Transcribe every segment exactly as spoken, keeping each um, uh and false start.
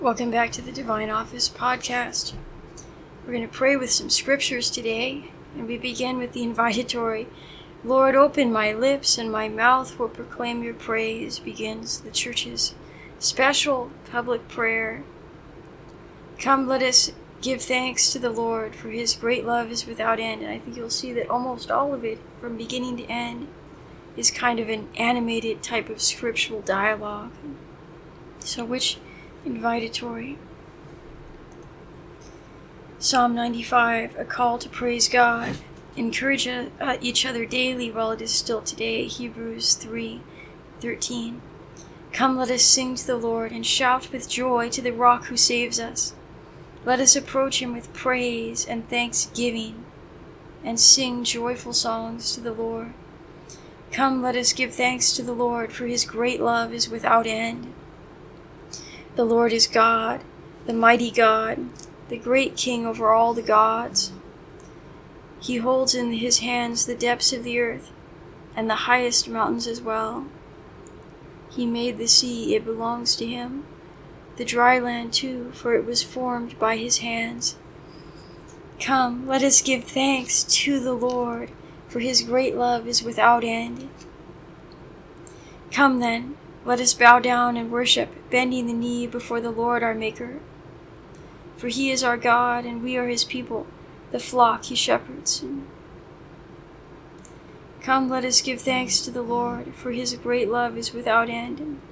Welcome back to the Divine Office podcast. We're going to pray with some scriptures today, and we begin with the invitatory. Lord, open my lips, and my mouth will proclaim your praise, begins the church's special public prayer. Come, let us give thanks to the Lord, for his great love is without end. And I think you'll see that almost all of it, from beginning to end, is kind of an animated type of scriptural dialogue. So which invitatory? Psalm ninety-five, a call to praise God. Encourage uh, each other daily while it is still today. Hebrews three thirteen. Come, let us sing to the Lord and shout with joy to the rock who saves us. Let us approach him with praise and thanksgiving and sing joyful songs to the Lord. Come, let us give thanks to the Lord, for his great love is without end. The Lord is God, the mighty God, the great King over all the gods. He holds in his hands the depths of the earth, and the highest mountains as well. He made the sea, it belongs to him, the dry land too, for it was formed by his hands. Come, let us give thanks to the Lord, for his great love is without end. Come then, let us bow down and worship, bending the knee before the Lord our Maker. For he is our God, and we are his people, the flock he shepherds. Come, let us give thanks to the Lord, for his great love is without end.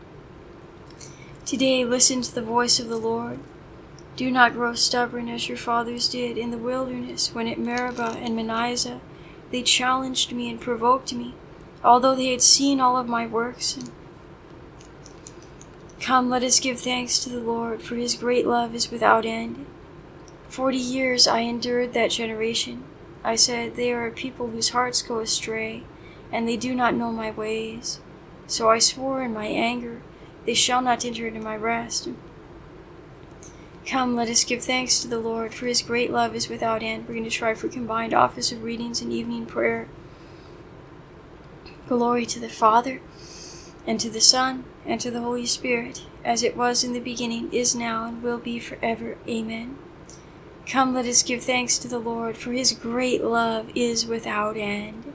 Today listen to the voice of the Lord. Do not grow stubborn as your fathers did in the wilderness, when at Meribah and Manasseh they challenged me and provoked me, although they had seen all of my works. Come, let us give thanks to the Lord, for his great love is without end. Forty years I endured that generation. I said, they are a people whose hearts go astray, and they do not know my ways. So I swore in my anger, they shall not enter into my rest. Come, let us give thanks to the Lord, for his great love is without end. We're going to try for combined office of readings and evening prayer. Glory to the Father, and to the Son, and to the Holy Spirit, as it was in the beginning, is now, and will be forever. Amen. Come, let us give thanks to the Lord, for his great love is without end.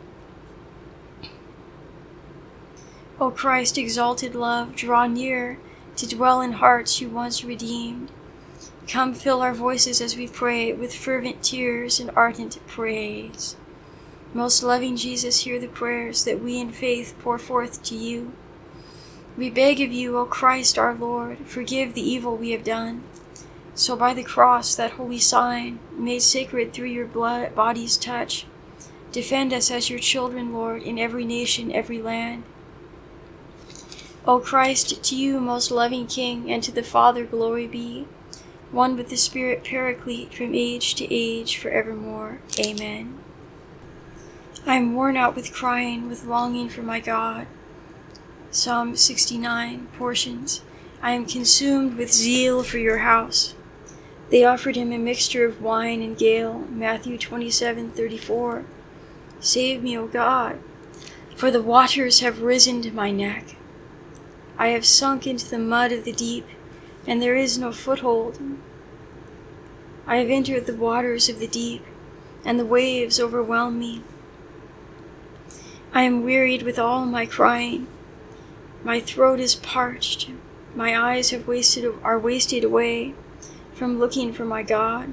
O Christ, exalted love, draw near to dwell in hearts you once redeemed. Come, fill our voices as we pray with fervent tears and ardent praise. Most loving Jesus, hear the prayers that we in faith pour forth to you. We beg of you, O Christ our Lord, forgive the evil we have done. So by the cross, that holy sign, made sacred through your blood, body's touch, defend us as your children, Lord, in every nation, every land. O Christ, to you, most loving King, and to the Father glory be, one with the Spirit Paraclete from age to age, forevermore. Amen. I am worn out with crying, with longing for my God. Psalm sixty-nine, portions. I am consumed with zeal for your house. They offered him a mixture of wine and gall. Matthew twenty-seven thirty-four. Save me, O God, for the waters have risen to my neck. I have sunk into the mud of the deep, and there is no foothold. I have entered the waters of the deep, and the waves overwhelm me. I am wearied with all my crying. My throat is parched. My eyes have wasted are wasted away from looking for my God.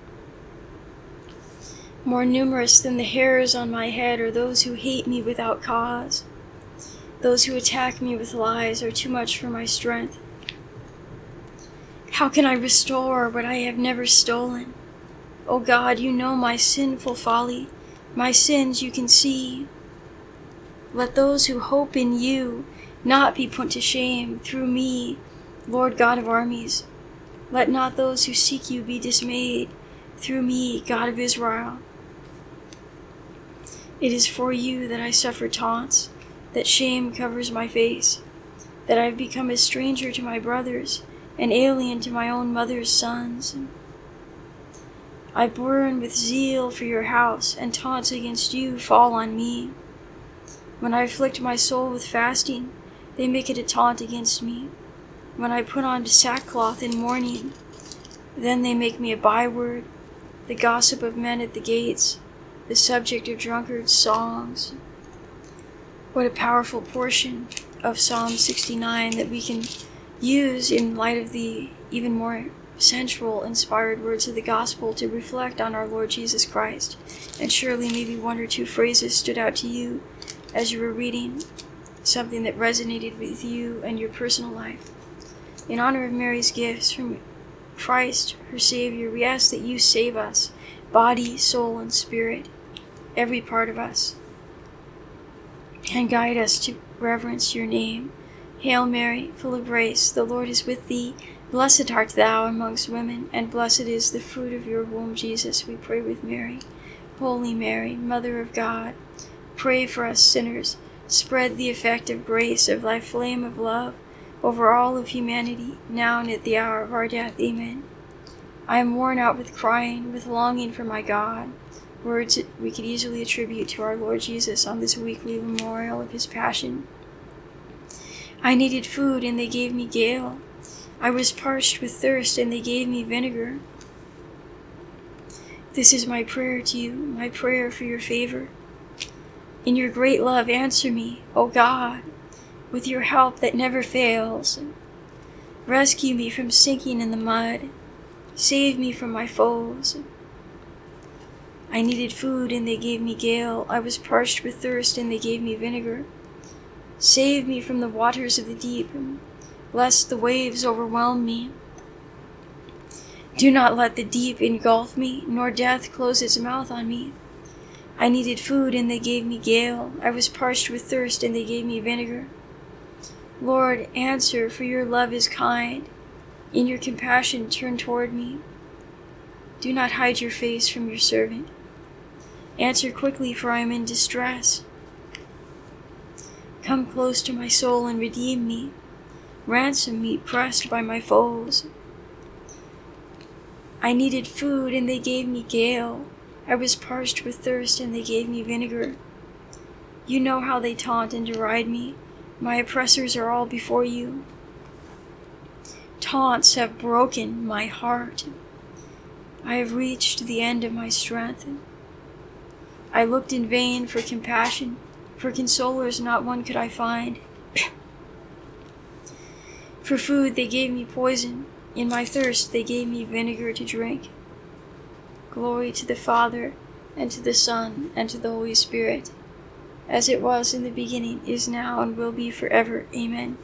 More numerous than the hairs on my head are those who hate me without cause. Those who attack me with lies are too much for my strength. How can I restore what I have never stolen? O God, you know my sinful folly. My sins you can see. Let those who hope in you not be put to shame through me, Lord God of armies. Let not those who seek you be dismayed through me, God of Israel. It is for you that I suffer taunts, that shame covers my face, that I have become a stranger to my brothers, an alien to my own mother's sons. I burn with zeal for your house, and taunts against you fall on me. When I afflict my soul with fasting, they make it a taunt against me. when I put on sackcloth in mourning, then they make me a byword, the gossip of men at the gates, the subject of drunkards' songs. What a powerful portion of Psalm sixty-nine that we can use in light of the even more central, inspired words of the gospel to reflect on our Lord Jesus Christ. And surely maybe one or two phrases stood out to you as you were reading, something that resonated with you and your personal life. In honor of Mary's gifts from Christ, her Savior, we ask that you save us, body, soul, and spirit, every part of us, and guide us to reverence your name. Hail Mary, full of grace, the Lord is with thee. Blessed art thou amongst women, and blessed is the fruit of your womb, Jesus. We pray with Mary. Holy Mary, Mother of God, pray for us sinners. Spread the effective grace of thy flame of love over all of humanity, now and at the hour of our death. Amen. I am worn out with crying, with longing for my God. Words that we could easily attribute to our Lord Jesus on this weekly memorial of his passion. I needed food, and they gave me gale. I was parched with thirst, and they gave me vinegar. This is my prayer to you, my prayer for your favor. In your great love, answer me, O God, with your help that never fails. Rescue me from sinking in the mud. Save me from my foes. I needed food, and they gave me gale. I was parched with thirst, and they gave me vinegar. Save me from the waters of the deep, lest the waves overwhelm me. Do not let the deep engulf me, nor death close its mouth on me. I needed food, and they gave me gale. I was parched with thirst, and they gave me vinegar. Lord, answer, for your love is kind. In your compassion, turn toward me. Do not hide your face from your servant. Answer quickly, for I am in distress. Come close to my soul and redeem me. Ransom me, pressed by my foes. I needed food, and they gave me gale. I was parched with thirst, and they gave me vinegar. You know how they taunt and deride me. My oppressors are all before you. Taunts have broken my heart. I have reached the end of my strength. I looked in vain for compassion. For consolers, not one could I find. For food, they gave me poison. In my thirst, they gave me vinegar to drink. Glory to the Father, and to the Son, and to the Holy Spirit, as it was in the beginning, is now, and will be forever. Amen.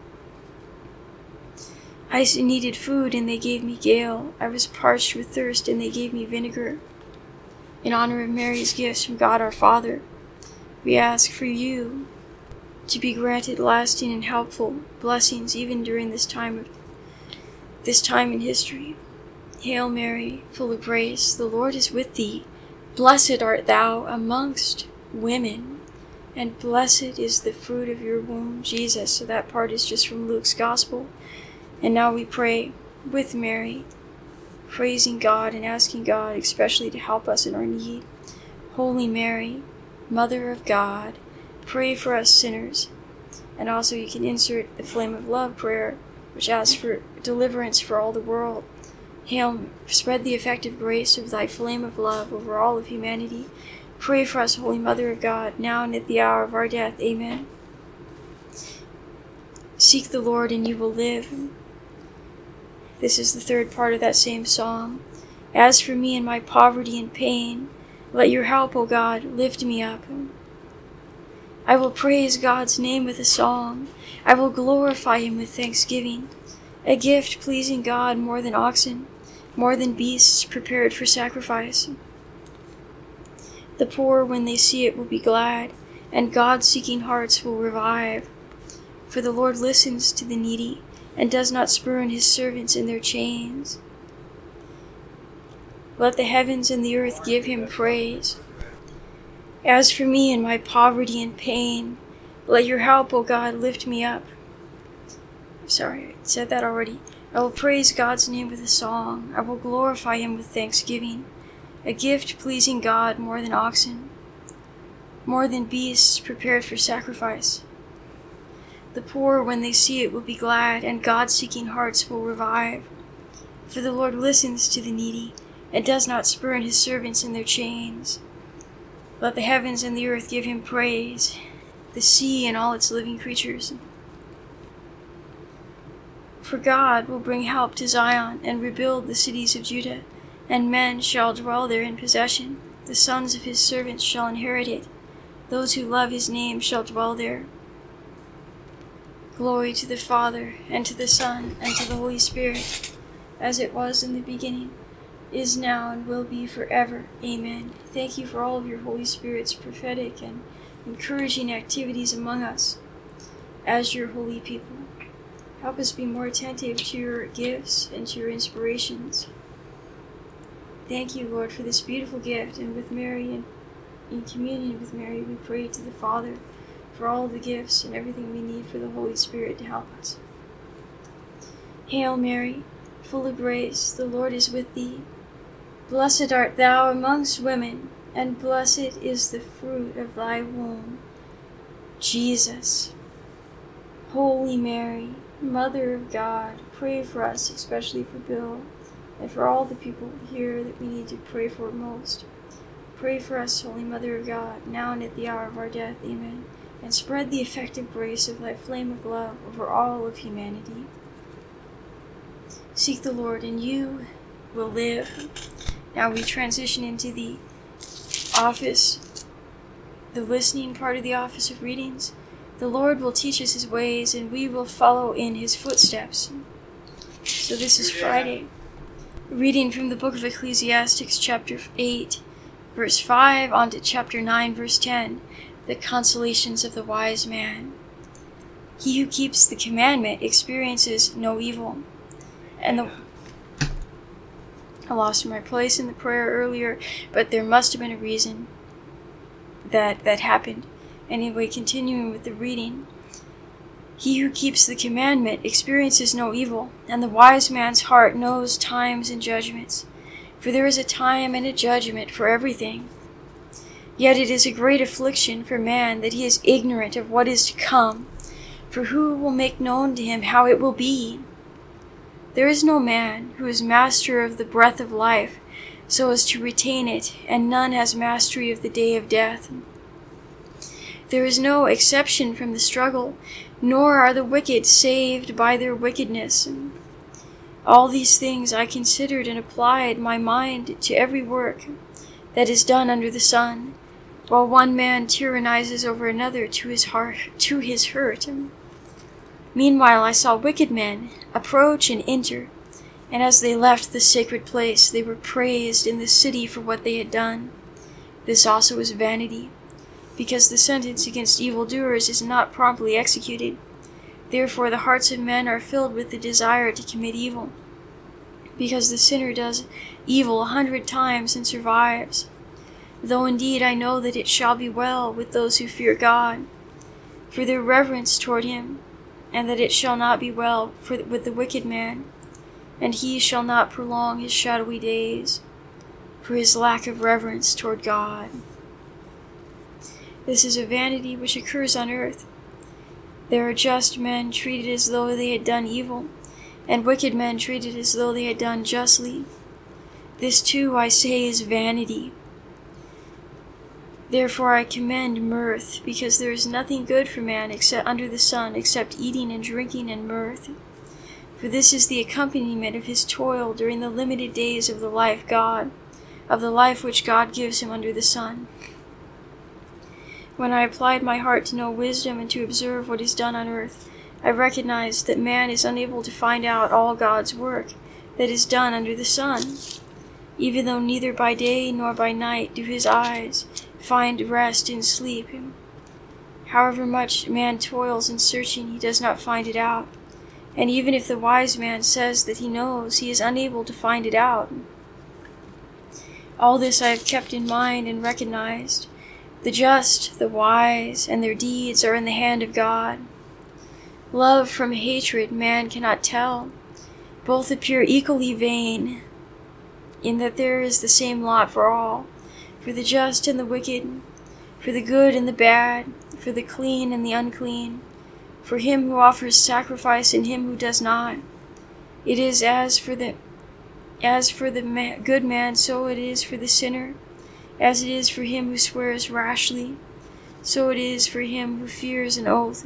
I needed food, and they gave me gale. I was parched with thirst, and they gave me vinegar. In honor of Mary's gifts from God our Father, we ask for you to be granted lasting and helpful blessings even during this time of this time in history. Hail Mary, full of grace, the Lord is with thee. Blessed art thou amongst women, and blessed is the fruit of your womb, Jesus. So that part is just from Luke's Gospel. And now we pray with Mary, praising God and asking God especially to help us in our need. Holy Mary, Mother of God, pray for us sinners. And also you can insert the Flame of Love prayer, which asks for deliverance for all the world. Hail, spread the effective grace of thy flame of love over all of humanity. Pray for us, Holy Mother of God, now and at the hour of our death. Amen. Seek the Lord and you will live. This is the third part of that same psalm. As for me in my poverty and pain, let your help, O God, lift me up. I will praise God's name with a song. I will glorify him with thanksgiving. A gift pleasing God more than oxen, more than beasts prepared for sacrifice. The poor, when they see it, will be glad, and God-seeking hearts will revive. For the Lord listens to the needy, and does not spurn his servants in their chains. Let the heavens and the earth give him praise. As for me in my poverty and pain, let your help, O God, lift me up. Sorry, I said that already. I will praise God's name with a song. I will glorify him with thanksgiving. A gift pleasing God more than oxen, more than beasts prepared for sacrifice. The poor, when they see it, will be glad, and God-seeking hearts will revive. For the Lord listens to the needy, and does not spurn his servants in their chains. Let the heavens and the earth give him praise, the sea and all its living creatures. For God will bring help to Zion, and rebuild the cities of Judah, and men shall dwell there in possession. The sons of his servants shall inherit it. Those who love his name shall dwell there. Glory to the Father, and to the Son, and to the Holy Spirit, as it was in the beginning, is now, and will be forever. Amen. Thank you for all of your Holy Spirit's prophetic and encouraging activities among us as your holy people. Help us be more attentive to your gifts and to your inspirations. Thank you, Lord, for this beautiful gift, and with Mary and in communion with Mary, we pray to the Father for all the gifts and everything we need for the Holy Spirit to help us. Hail Mary, full of grace, the Lord is with thee. Blessed art thou amongst women, and blessed is the fruit of thy womb, Jesus. Holy Mary, Mother of God, pray for us, especially for Bill, and for all the people here that we need to pray for most. Pray for us, Holy Mother of God, now and at the hour of our death. Amen. And spread the effective grace of thy flame of love over all of humanity. Seek the Lord, and you will live. Now we transition into the office, the listening part of the office of readings. The Lord will teach us his ways, and we will follow in his footsteps. So this is Friday. Reading from the book of Ecclesiastes, chapter eight, verse five, on to chapter nine, verse ten. The consolations of the wise man. He who keeps the commandment experiences no evil. And the I lost my place in the prayer earlier, but there must have been a reason that that happened. Anyway, continuing with the reading. He who keeps the commandment experiences no evil, and the wise man's heart knows times and judgments. For there is a time and a judgment for everything. Yet it is a great affliction for man that he is ignorant of what is to come, for who will make known to him how it will be? There is no man who is master of the breath of life, so as to retain it, and none has mastery of the day of death. There is no exception from the struggle, nor are the wicked saved by their wickedness. All these things I considered and applied my mind to every work that is done under the sun, while one man tyrannizes over another to his heart, to his hurt. Meanwhile I saw wicked men approach and enter, and as they left the sacred place, they were praised in the city for what they had done. This also is vanity, because the sentence against evildoers is not promptly executed. Therefore the hearts of men are filled with the desire to commit evil, because the sinner does evil a hundred times and survives. Though indeed I know that it shall be well with those who fear God, for their reverence toward him, and that it shall not be well for, with the wicked man, and he shall not prolong his shadowy days, for his lack of reverence toward God. This is a vanity which occurs on earth. There are just men treated as though they had done evil, and wicked men treated as though they had done justly. This too, I say, is vanity. Therefore I commend mirth, because there is nothing good for man except under the sun, except eating and drinking and mirth. For this is the accompaniment of his toil during the limited days of the life God, of the life which God gives him under the sun. When I applied my heart to know wisdom and to observe what is done on earth, I recognized that man is unable to find out all God's work that is done under the sun, even though neither by day nor by night do his eyes find rest in sleep. However much man toils in searching, he does not find it out, and even if the wise man says that he knows, he is unable to find it out. All this I have kept in mind and recognized. The just, the wise, and their deeds are in the hand of God. Love from hatred man cannot tell. Both appear equally vain, in that there is the same lot for all, for the just and the wicked, for the good and the bad, for the clean and the unclean, for him who offers sacrifice and him who does not. It is as for the as for the ma- good man, so it is for the sinner. As it is for him who swears rashly, so it is for him who fears an oath.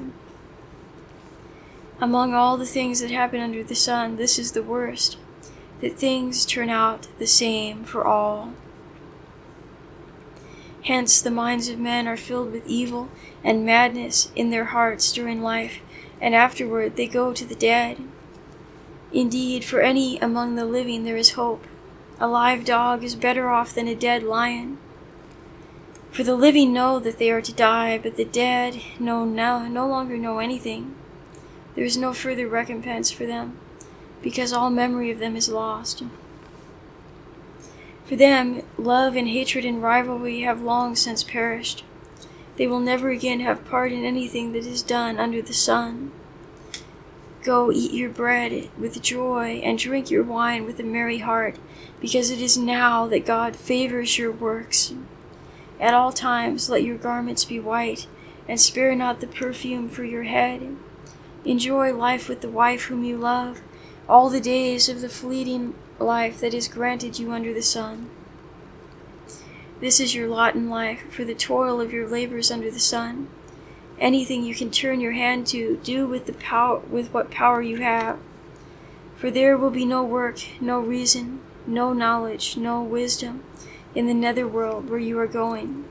Among all the things that happen under the sun, this is the worst, that things turn out the same for all. Hence the minds of men are filled with evil and madness in their hearts during life, and afterward they go to the dead. Indeed, for any among the living there is hope. A live dog is better off than a dead lion. For the living know that they are to die, but the dead know no, no longer know anything. There is no further recompense for them, because all memory of them is lost. For them, love and hatred and rivalry have long since perished. They will never again have part in anything that is done under the sun. Go eat your bread with joy and drink your wine with a merry heart, because it is now that God favors your works. At all times let your garments be white, and spare not the perfume for your head. Enjoy life with the wife whom you love, all the days of the fleeting life that is granted you under the sun. This is your lot in life, for the toil of your labors under the sun. Anything you can turn your hand to, do with the power, with what power you have. For there will be no work, no reason, no knowledge, no wisdom in the netherworld where you are going.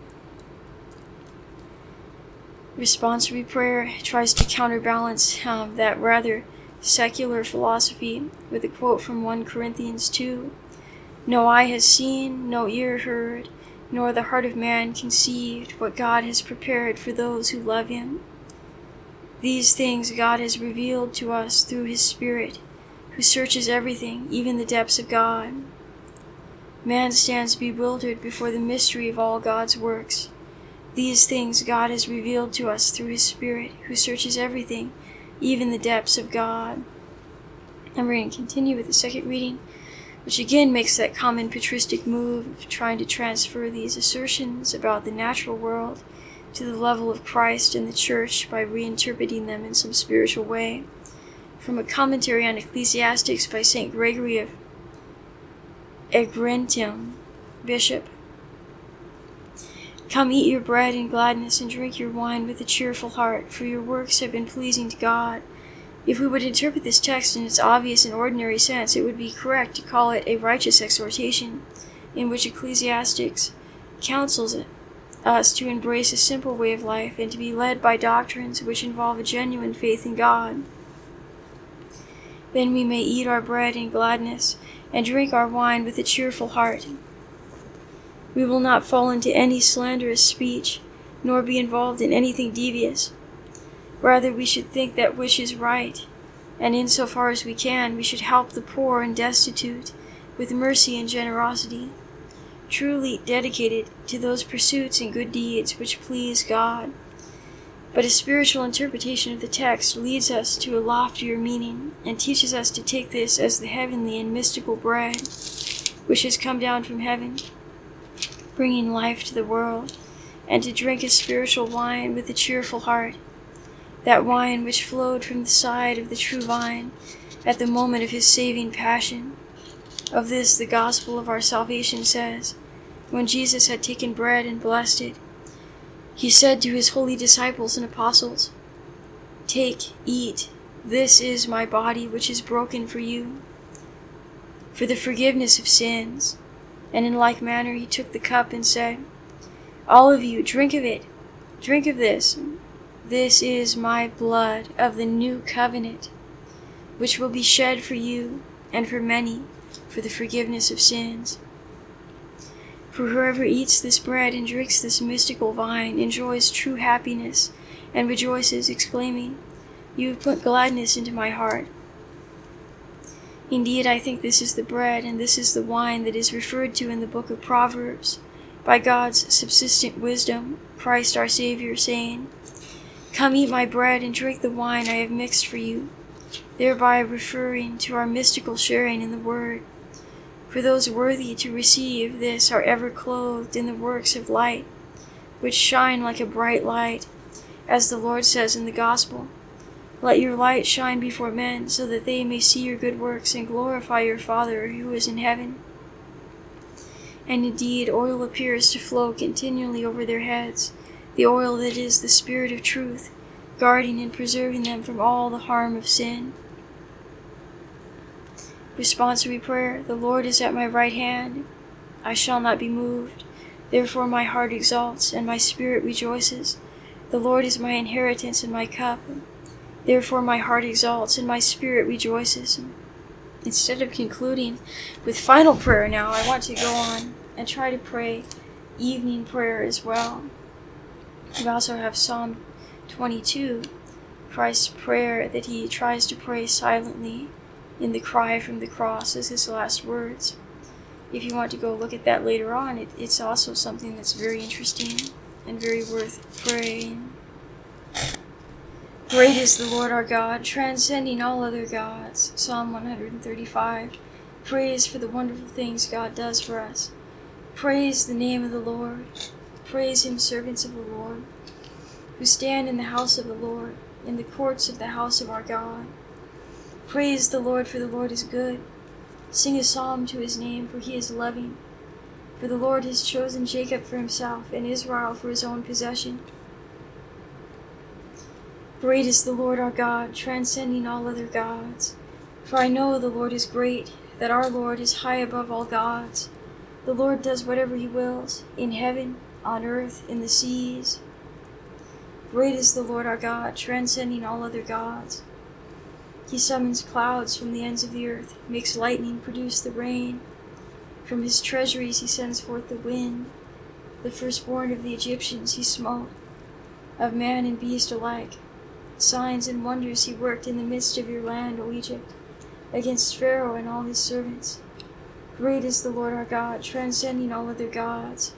Responsory prayer tries to counterbalance um, that rather secular philosophy with a quote from First Corinthians two. No eye has seen, no ear heard, nor the heart of man conceived what God has prepared for those who love him. These things God has revealed to us through his Spirit, who searches everything, even the depths of God. Man stands bewildered before the mystery of all God's works. These things God has revealed to us through his Spirit, who searches everything, even the depths of God. And we're going to continue with the second reading, which again makes that common patristic move of trying to transfer these assertions about the natural world to the level of Christ and the Church by reinterpreting them in some spiritual way. From a commentary on Ecclesiastics by Saint Gregory of Egrentum, Bishop. Come eat your bread in gladness and drink your wine with a cheerful heart, for your works have been pleasing to God. If we would interpret this text in its obvious and ordinary sense, it would be correct to call it a righteous exhortation, in which Ecclesiastics counsels us to embrace a simple way of life and to be led by doctrines which involve a genuine faith in God. Then we may eat our bread in gladness and drink our wine with a cheerful heart. We will not fall into any slanderous speech, nor be involved in anything devious. Rather, we should think that which is right, and insofar as we can, we should help the poor and destitute with mercy and generosity, truly dedicated to those pursuits and good deeds which please God. But a spiritual interpretation of the text leads us to a loftier meaning and teaches us to take this as the heavenly and mystical bread which has come down from heaven, bringing life to the world, and to drink a spiritual wine with a cheerful heart, that wine which flowed from the side of the true vine at the moment of his saving passion. Of this the gospel of our salvation says, when Jesus had taken bread and blessed it, he said to his holy disciples and apostles, "Take, eat, this is my body which is broken for you, for the forgiveness of sins." And in like manner he took the cup and said, "All of you, drink of it, drink of this. This is my blood of the new covenant, which will be shed for you and for many for the forgiveness of sins." For whoever eats this bread and drinks this mystical wine enjoys true happiness and rejoices, exclaiming, "You have put gladness into my heart." Indeed, I think this is the bread and this is the wine that is referred to in the book of Proverbs by God's subsistent wisdom, Christ our Savior, saying, "Come eat my bread and drink the wine I have mixed for you," thereby referring to our mystical sharing in the Word. For those worthy to receive this are ever clothed in the works of light, which shine like a bright light, as the Lord says in the Gospel, Let your light shine before men, so that they may see your good works and glorify your Father who is in heaven. And indeed, oil appears to flow continually over their heads, the oil that is the Spirit of truth, guarding and preserving them from all the harm of sin. Responsory prayer. The Lord is at my right hand. I shall not be moved. Therefore my heart exalts, and my spirit rejoices. The Lord is my inheritance and my cup. Therefore my heart exalts, and my spirit rejoices. Instead of concluding with final prayer now, I want to go on and try to pray evening prayer as well. We also have Psalm twenty-two, Christ's prayer that he tries to pray silently in the cry from the cross as his last words. If you want to go look at that later on, it, it's also something that's very interesting and very worth praying. Great is the Lord our God, transcending all other gods. Psalm one thirty-five. Praise for the wonderful things God does for us. Praise the name of the Lord. Praise him, servants of the Lord, who stand in the house of the Lord, in the courts of the house of our God. Praise the Lord, for the Lord is good. Sing a psalm to his name, for he is loving. For the Lord has chosen Jacob for himself, and Israel for his own possession. Great is the Lord our God, transcending all other gods. For I know the Lord is great, that our Lord is high above all gods. The Lord does whatever he wills, in heaven, on earth, in the seas. Great is the Lord our God, transcending all other gods. He summons clouds from the ends of the earth, makes lightning produce the rain. From his treasuries he sends forth the wind. The firstborn of the Egyptians he smote, of man and beast alike. Signs and wonders he worked in the midst of your land, O Egypt, against Pharaoh and all his servants. Great is the Lord our God, transcending all other gods.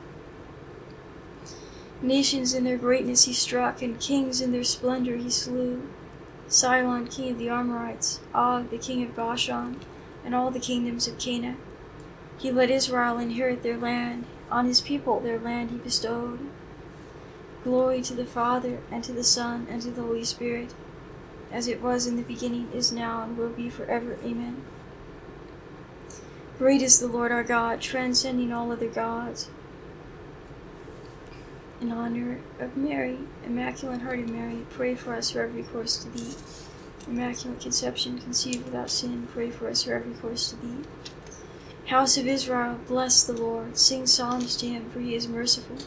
Nations in their greatness he struck, and kings in their splendor he slew. Sihon, king of the Amorites, Og, the king of Bashan, and all the kingdoms of Canaan. He let Israel inherit their land. On his people their land he bestowed. Glory to the Father, and to the Son, and to the Holy Spirit, as it was in the beginning, is now, and will be forever. Amen. Great is the Lord our God, transcending all other gods. In honor of Mary, Immaculate Heart of Mary, pray for us who have recourse to thee. Immaculate Conception, conceived without sin, pray for us who have recourse to thee. House of Israel, bless the Lord. Sing psalms to him, for he is merciful.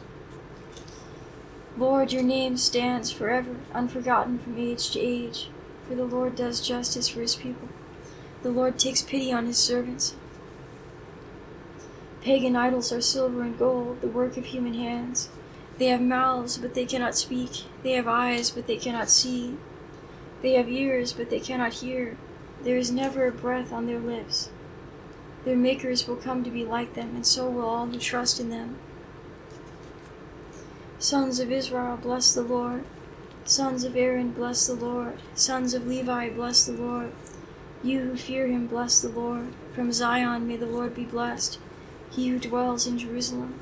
Lord, your name stands forever, unforgotten from age to age. For the Lord does justice for his people. The Lord takes pity on his servants. Pagan idols are silver and gold, the work of human hands. They have mouths, but they cannot speak. They have eyes, but they cannot see. They have ears, but they cannot hear. There is never a breath on their lips. Their makers will come to be like them, and so will all who trust in them. Sons of Israel, bless the Lord. Sons of Aaron, bless the Lord. Sons of Levi, bless the Lord. You who fear him, bless the Lord. From Zion may the Lord be blessed, he who dwells in Jerusalem.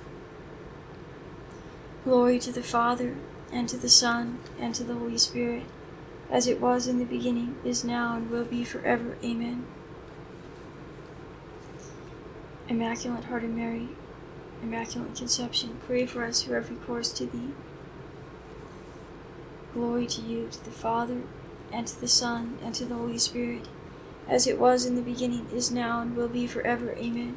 Glory to the Father, and to the Son, and to the Holy Spirit, as it was in the beginning, is now, and will be forever. Amen. Immaculate Heart of Mary, Immaculate Conception, pray for us who have recourse to thee. Glory to you, to the Father, and to the Son, and to the Holy Spirit, as it was in the beginning, is now, and will be forever. Amen.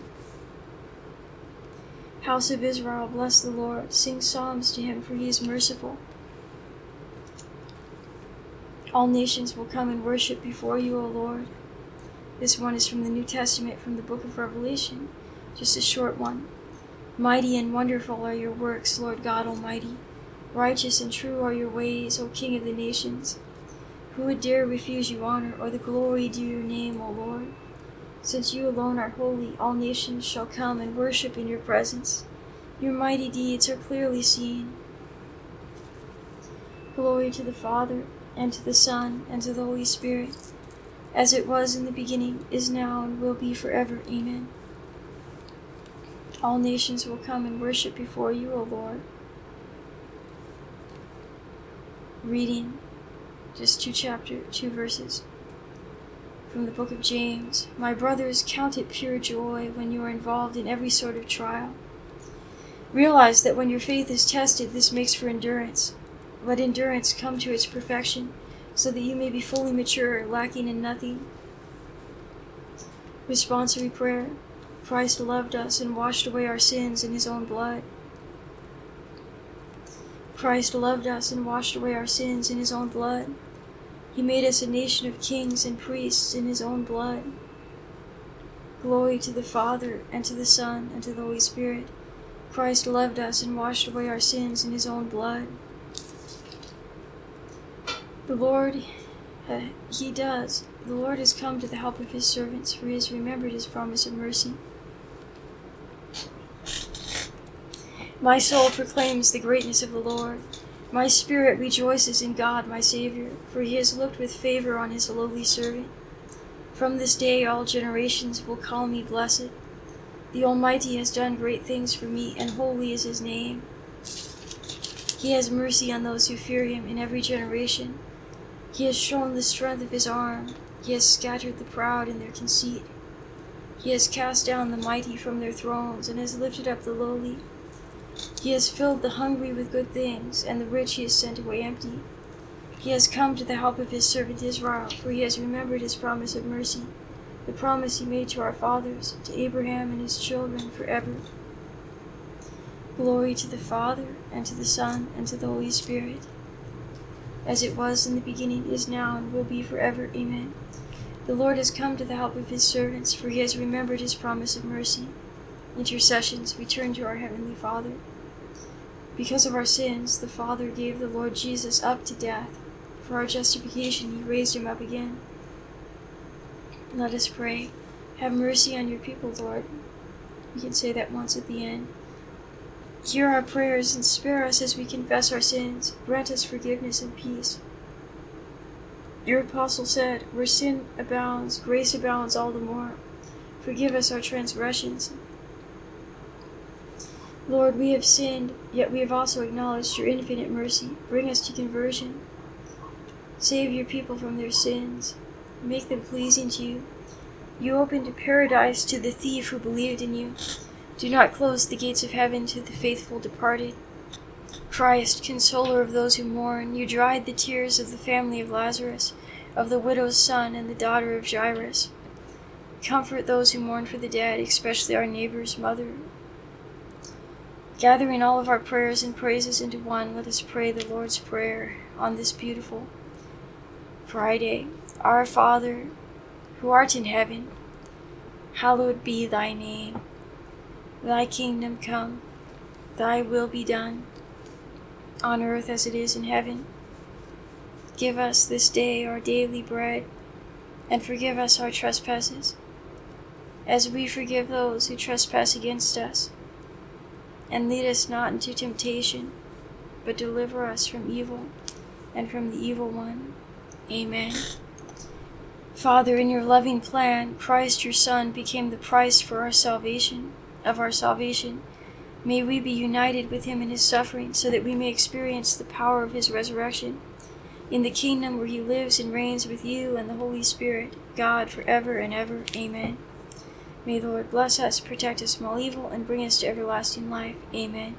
House of Israel, bless the Lord. Sing psalms to him, for he is merciful. All nations will come and worship before you, O Lord. This one is from the New Testament, from the book of Revelation, just a short one. Mighty and wonderful are your works, Lord God Almighty. Righteous and true are your ways, O King of the nations. Who would dare refuse you honor, or the glory due your name, O Lord? Since you alone are holy, all nations shall come and worship in your presence. Your mighty deeds are clearly seen. Glory to the Father, and to the Son, and to the Holy Spirit, as it was in the beginning, is now, and will be forever. Amen. All nations will come and worship before you, O Lord. Reading just two chapter, two verses from the book of James. My brothers, count it pure joy when you are involved in every sort of trial. Realize that when your faith is tested, this makes for endurance. Let endurance come to its perfection, so that you may be fully mature, lacking in nothing. Responsory prayer. Christ loved us and washed away our sins in his own blood. Christ loved us and washed away our sins in his own blood. He made us a nation of kings and priests in his own blood. Glory to the Father, and to the Son, and to the Holy Spirit. Christ loved us and washed away our sins in his own blood. The Lord, uh, he does. The Lord has come to the help of his servants, for he has remembered his promise of mercy. My soul proclaims the greatness of the Lord. My spirit rejoices in God, my Savior, for he has looked with favor on his lowly servant. From this day all generations will call me blessed. The Almighty has done great things for me, and holy is his name. He has mercy on those who fear him in every generation. He has shown the strength of his arm. He has scattered the proud in their conceit. He has cast down the mighty from their thrones, and has lifted up the lowly. He has filled the hungry with good things, and the rich he has sent away empty. He has come to the help of his servant Israel, for he has remembered his promise of mercy, the promise he made to our fathers, to Abraham and his children forever. Glory to the Father, and to the Son, and to the Holy Spirit, as it was in the beginning, is now, and will be forever. Amen. The Lord has come to the help of his servants, for he has remembered his promise of mercy. Intercessions, we turn to our Heavenly Father. Because of our sins, the Father gave the Lord Jesus up to death. For our justification, he raised him up again. Let us pray. Have mercy on your people, Lord. We can say that once at the end. Hear our prayers and spare us as we confess our sins. Grant us forgiveness and peace. Your apostle said, where sin abounds, grace abounds all the more. Forgive us our transgressions. Lord, we have sinned, yet we have also acknowledged your infinite mercy. Bring us to conversion. Save your people from their sins. Make them pleasing to you. You opened paradise to the thief who believed in you. Do not close the gates of heaven to the faithful departed. Christ, consoler of those who mourn, you dried the tears of the family of Lazarus, of the widow's son and the daughter of Jairus. Comfort those who mourn for the dead, especially our neighbor's mother. Gathering all of our prayers and praises into one, let us pray the Lord's Prayer on this beautiful Friday. Our Father, who art in heaven, hallowed be thy name. Thy kingdom come, thy will be done, on earth as it is in heaven. Give us this day our daily bread, and forgive us our trespasses, as we forgive those who trespass against us. And lead us not into temptation, but deliver us from evil, and from the evil one. Amen. Father, in your loving plan, Christ your Son became the price for our salvation, of our salvation. May we be united with him in his suffering, so that we may experience the power of his resurrection, in the kingdom where he lives and reigns with you and the Holy Spirit, God, forever and ever. Amen. May the Lord bless us, protect us from all evil, and bring us to everlasting life. Amen.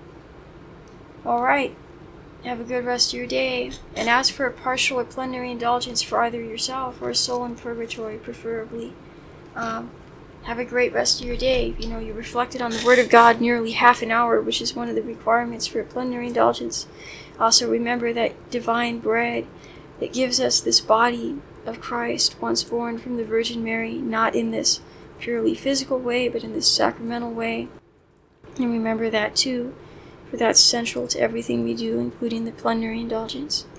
All right. Have a good rest of your day, and ask for a partial or plenary indulgence for either yourself or a soul in purgatory, preferably. Um, have a great rest of your day. You know, you reflected on the Word of God nearly half an hour, which is one of the requirements for a plenary indulgence. Also, remember that divine bread that gives us this body of Christ, once born from the Virgin Mary, not in this purely physical way, but in this sacramental way. And remember that too, for that's central to everything we do, including the plenary indulgence.